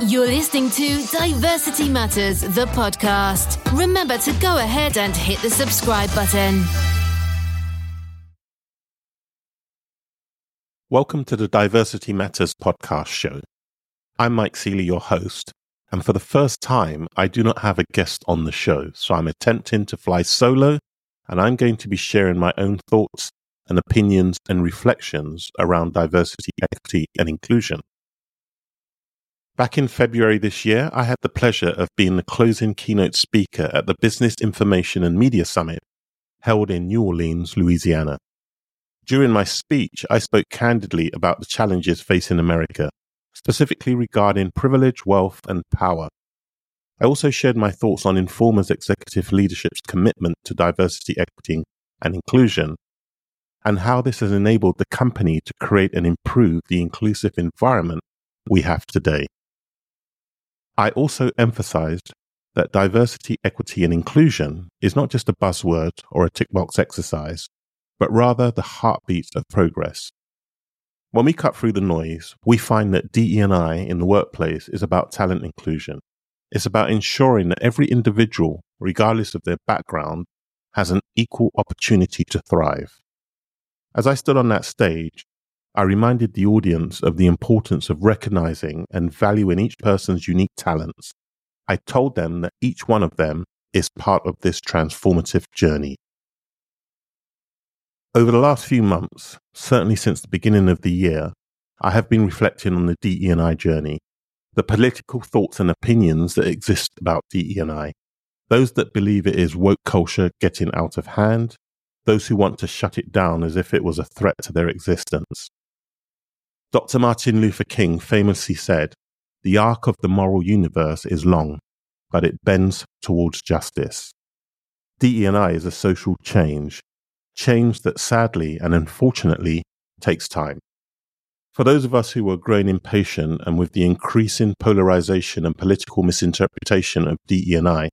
You're listening to Diversity Matters, the podcast. Remember to go ahead and hit the subscribe button. Welcome to the Diversity Matters podcast show. I'm Mike Seeley, your host, and for the first time, I do not have a guest on the show, so I'm attempting to fly solo, and I'm going to be sharing my own thoughts and opinions and reflections around diversity, equity, and inclusion. Back in February this year, I had the pleasure of being the closing keynote speaker at the Business Information and Media Summit held in New Orleans, Louisiana. During my speech, I spoke candidly about the challenges facing America, specifically regarding privilege, wealth, and power. I also shared my thoughts on Informa's executive leadership's commitment to diversity, equity, and inclusion, and how this has enabled the company to create and improve the inclusive environment we have today. I also emphasized that diversity, equity, and inclusion is not just a buzzword or a tick box exercise, but rather the heartbeat of progress. When we cut through the noise, we find that DE&I in the workplace is about talent inclusion. It's about ensuring that every individual, regardless of their background, has an equal opportunity to thrive. As I stood on that stage, I reminded the audience of the importance of recognizing and valuing each person's unique talents. I told them that each one of them is part of this transformative journey. Over the last few months, certainly since the beginning of the year, I have been reflecting on the DE&I journey, the political thoughts and opinions that exist about DE&I, those that believe it is woke culture getting out of hand, those who want to shut it down as if it was a threat to their existence. Dr. Martin Luther King famously said, "The arc of the moral universe is long, but it bends towards justice." DE&I is a social change that sadly and unfortunately takes time. For those of us who are growing impatient and with the increasing polarization and political misinterpretation of DE&I,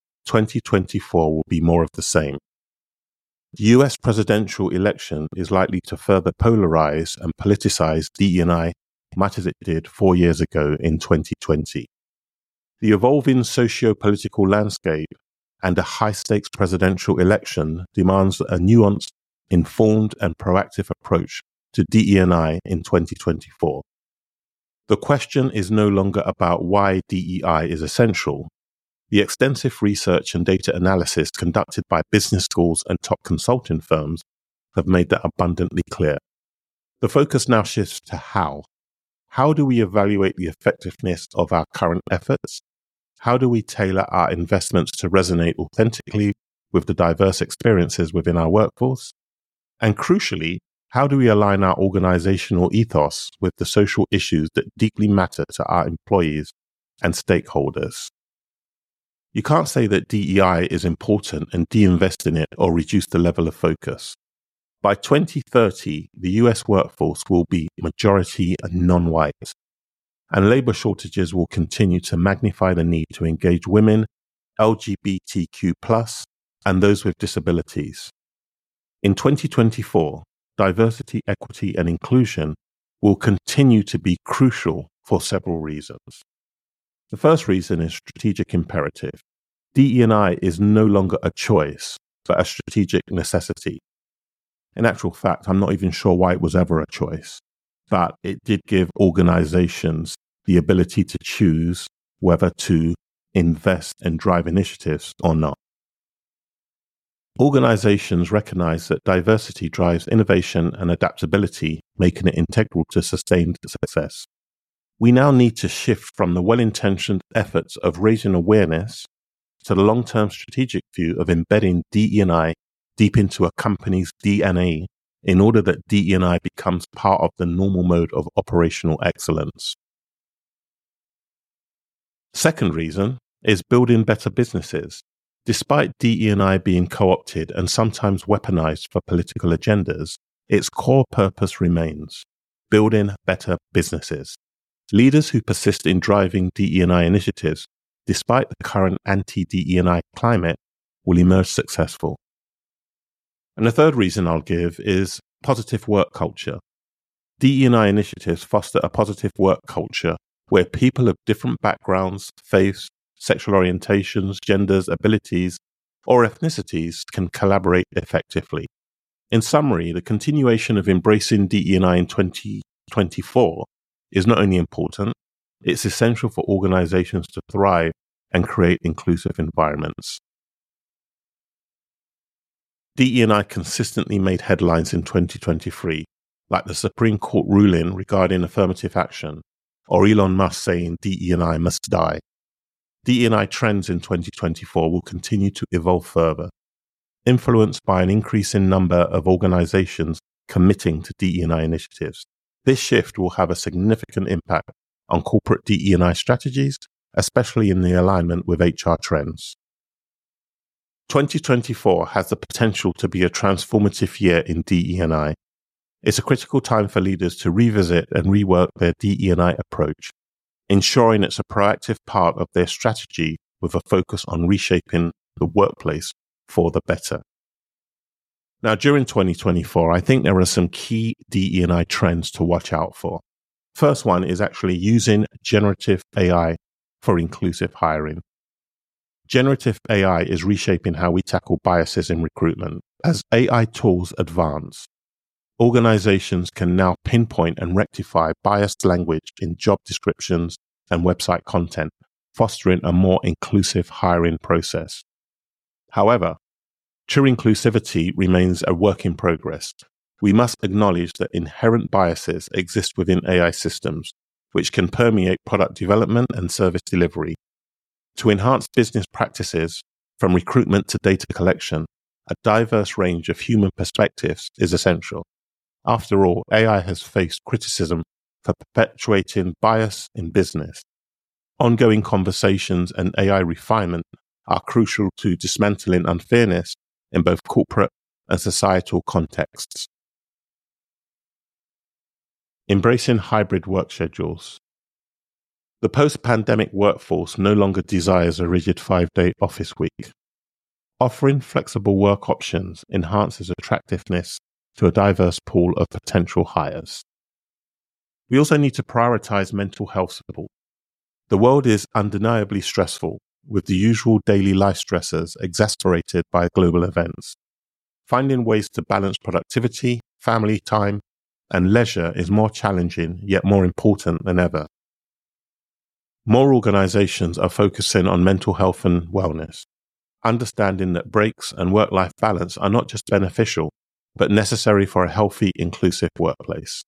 2024 will be more of the same. The US presidential election is likely to further polarize and politicize DE&I much as it did 4 years ago in 2020. The evolving socio-political landscape and a high-stakes presidential election demands a nuanced, informed, and proactive approach to DE&I in 2024. The question is no longer about why DEI is essential. The extensive research and data analysis conducted by business schools and top consulting firms have made that abundantly clear. The focus now shifts to how. How do we evaluate the effectiveness of our current efforts? How do we tailor our investments to resonate authentically with the diverse experiences within our workforce? And crucially, how do we align our organizational ethos with the social issues that deeply matter to our employees and stakeholders? You can't say that DEI is important and de-invest in it or reduce the level of focus. By 2030, the US workforce will be majority non-white, and labor shortages will continue to magnify the need to engage women, LGBTQ+, and those with disabilities. In 2024, diversity, equity, and inclusion will continue to be crucial for several reasons. The first reason is strategic imperative. DE&I is no longer a choice, but a strategic necessity. In actual fact, I'm not even sure why it was ever a choice, but it did give organizations the ability to choose whether to invest and drive initiatives or not. Organizations recognize that diversity drives innovation and adaptability, making it integral to sustained success. We now need to shift from the well-intentioned efforts of raising awareness to the long-term strategic view of embedding DE&I deep into a company's DNA in order that DE&I becomes part of the normal mode of operational excellence. Second reason is building better businesses. Despite DE&I being co-opted and sometimes weaponized for political agendas, its core purpose remains: building better businesses. Leaders who persist in driving DE&I initiatives, despite the current anti-DE&I climate, will emerge successful. And the third reason I'll give is positive work culture. DE&I initiatives foster a positive work culture where people of different backgrounds, faiths, sexual orientations, genders, abilities, or ethnicities can collaborate effectively. In summary, the continuation of embracing DE&I in 2024 is not only important, it's essential for organizations to thrive and create inclusive environments. DE&I consistently made headlines in 2023, like the Supreme Court ruling regarding affirmative action, or Elon Musk saying DE&I must die. DE&I trends in 2024 will continue to evolve further, influenced by an increasing number of organizations committing to DE&I initiatives. This shift will have a significant impact on corporate DE&I strategies, especially in the alignment with HR trends. 2024 has the potential to be a transformative year in DE&I. It's a critical time for leaders to revisit and rework their DE&I approach, ensuring it's a proactive part of their strategy with a focus on reshaping the workplace for the better. Now, during 2024, I think there are some key DE&I trends to watch out for. First one is actually using generative AI for inclusive hiring. Generative AI is reshaping how we tackle biases in recruitment. As AI tools advance, organizations can now pinpoint and rectify biased language in job descriptions and website content, fostering a more inclusive hiring process. However, true inclusivity remains a work in progress. We must acknowledge that inherent biases exist within AI systems, which can permeate product development and service delivery. To enhance business practices, from recruitment to data collection, a diverse range of human perspectives is essential. After all, AI has faced criticism for perpetuating bias in business. Ongoing conversations and AI refinement are crucial to dismantling unfairness in both corporate and societal contexts. Embracing hybrid work schedules. The post-pandemic workforce no longer desires a rigid 5-day office week. Offering flexible work options enhances attractiveness to a diverse pool of potential hires. We also need to prioritize mental health support. The world is undeniably stressful, with the usual daily life stressors exacerbated by global events. Finding ways to balance productivity, family time, and leisure is more challenging, yet more important than ever. More organizations are focusing on mental health and wellness, understanding that breaks and work-life balance are not just beneficial, but necessary for a healthy, inclusive workplace.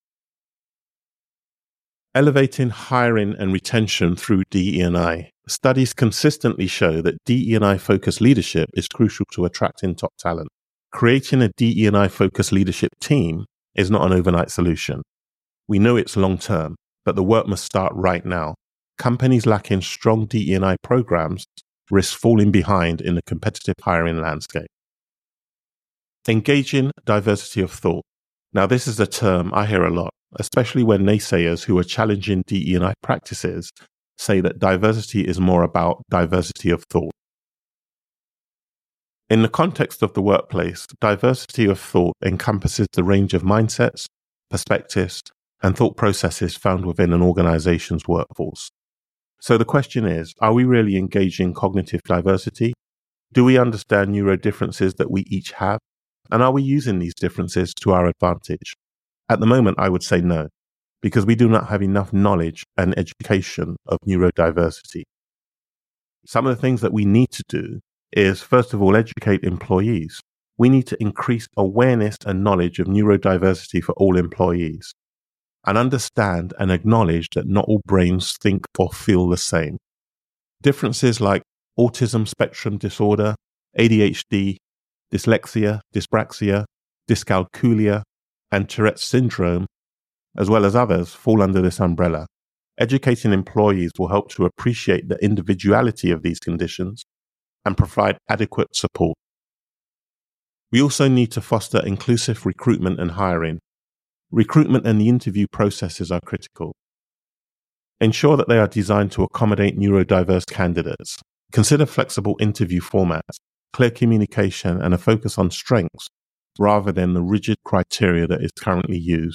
Elevating hiring and retention through DE&I. Studies consistently show that DE&I-focused leadership is crucial to attracting top talent. Creating a DE&I-focused leadership team is not an overnight solution. We know it's long-term, but the work must start right now. Companies lacking strong DE&I programs risk falling behind in the competitive hiring landscape. Engaging diversity of thought. Now, this is a term I hear a lot, especially when naysayers who are challenging DE&I practices say that diversity is more about diversity of thought. In the context of the workplace, diversity of thought encompasses the range of mindsets, perspectives, and thought processes found within an organization's workforce. So the question is, are we really engaging cognitive diversity? Do we understand neurodifferences that we each have? And are we using these differences to our advantage? At the moment, I would say no, because we do not have enough knowledge and education of neurodiversity. Some of the things that we need to do is, first of all, educate employees. We need to increase awareness and knowledge of neurodiversity for all employees, and understand and acknowledge that not all brains think or feel the same. Differences like autism spectrum disorder, ADHD, dyslexia, dyspraxia, dyscalculia, and Tourette's syndrome, as well as others, fall under this umbrella. Educating employees will help to appreciate the individuality of these conditions and provide adequate support. We also need to foster inclusive recruitment and hiring. Recruitment and the interview processes are critical. Ensure that they are designed to accommodate neurodiverse candidates. Consider flexible interview formats, clear communication, and a focus on strengths rather than the rigid criteria that is currently used.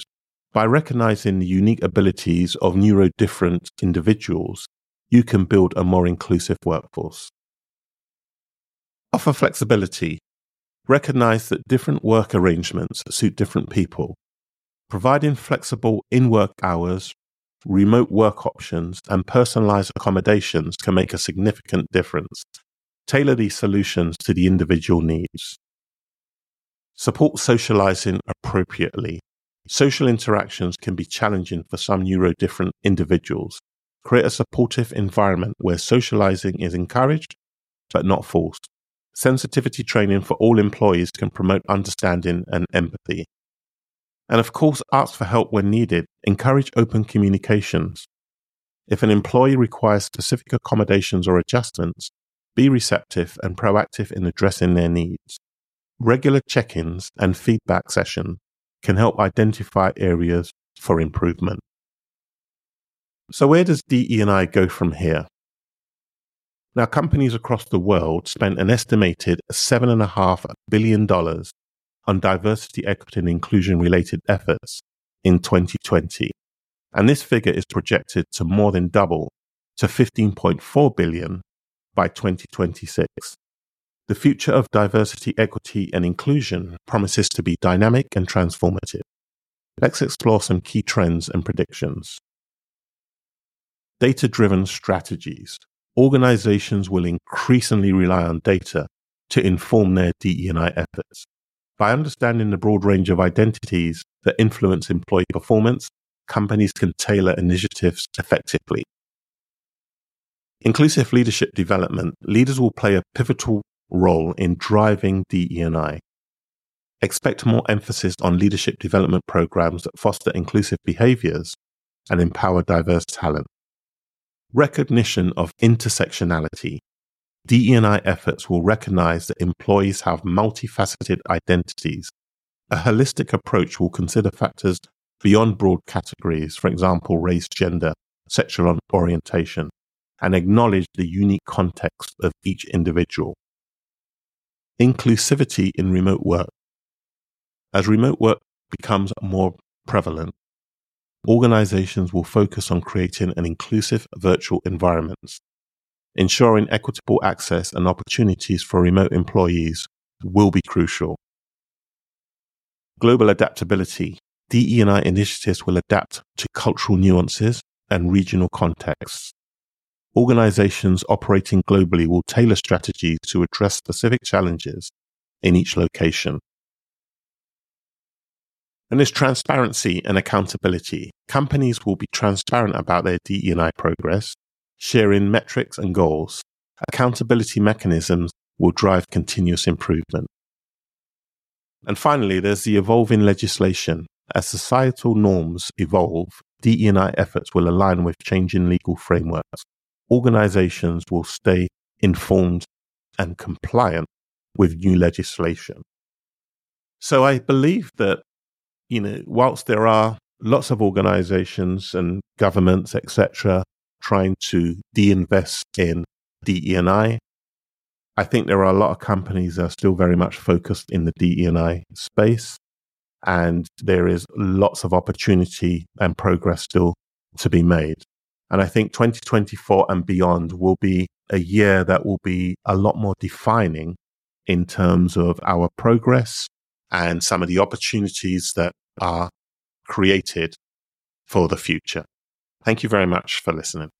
By recognizing the unique abilities of neurodifferent individuals, you can build a more inclusive workforce. Offer flexibility. Recognize that different work arrangements suit different people. Providing flexible in-work hours, remote work options, and personalized accommodations can make a significant difference. Tailor these solutions to the individual needs. Support socializing appropriately. Social interactions can be challenging for some neurodifferent individuals. Create a supportive environment where socializing is encouraged, but not forced. Sensitivity training for all employees can promote understanding and empathy. And of course, ask for help when needed. Encourage open communications. If an employee requires specific accommodations or adjustments, be receptive and proactive in addressing their needs. Regular check-ins and feedback sessions can help identify areas for improvement. So where does DE&I go from here? Now, companies across the world spent an estimated $7.5 billion on diversity, equity, and inclusion-related efforts in 2020. And this figure is projected to more than double to $15.4 billion by 2026. The future of diversity, equity, and inclusion promises to be dynamic and transformative. Let's explore some key trends and predictions. Data-driven strategies. Organizations will increasingly rely on data to inform their DE&I efforts. By understanding the broad range of identities that influence employee performance, companies can tailor initiatives effectively. Inclusive leadership development. Leaders will play a pivotal role in driving DE&I. Expect more emphasis on leadership development programs that foster inclusive behaviors and empower diverse talent. Recognition of intersectionality. DE&I efforts will recognize that employees have multifaceted identities. A holistic approach will consider factors beyond broad categories, for example, race, gender, sexual orientation, and acknowledge the unique context of each individual. Inclusivity in remote work. As remote work becomes more prevalent, organizations will focus on creating an inclusive virtual environments. Ensuring equitable access and opportunities for remote employees will be crucial. Global adaptability. DE&I initiatives will adapt to cultural nuances and regional contexts. Organizations operating globally will tailor strategies to address specific challenges in each location. And there's transparency and accountability. Companies will be transparent about their DE&I progress, sharing metrics and goals. Accountability mechanisms will drive continuous improvement. And finally, there's the evolving legislation. As societal norms evolve, DE&I efforts will align with changing legal frameworks. Organizations will stay informed and compliant with new legislation. So I believe that, whilst there are lots of organizations and governments, etc., trying to de-invest in DE&I, I think there are a lot of companies that are still very much focused in the DE&I space, and there is lots of opportunity and progress still to be made. And I think 2024 and beyond will be a year that will be a lot more defining in terms of our progress and some of the opportunities that are created for the future. Thank you very much for listening.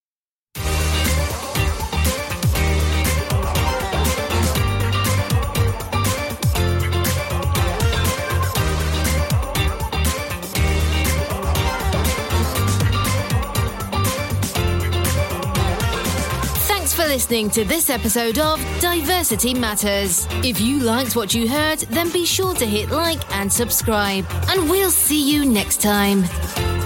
Listening to this episode of Diversity Matters. If you liked what you heard, then be sure to hit like and subscribe, and we'll see you next time.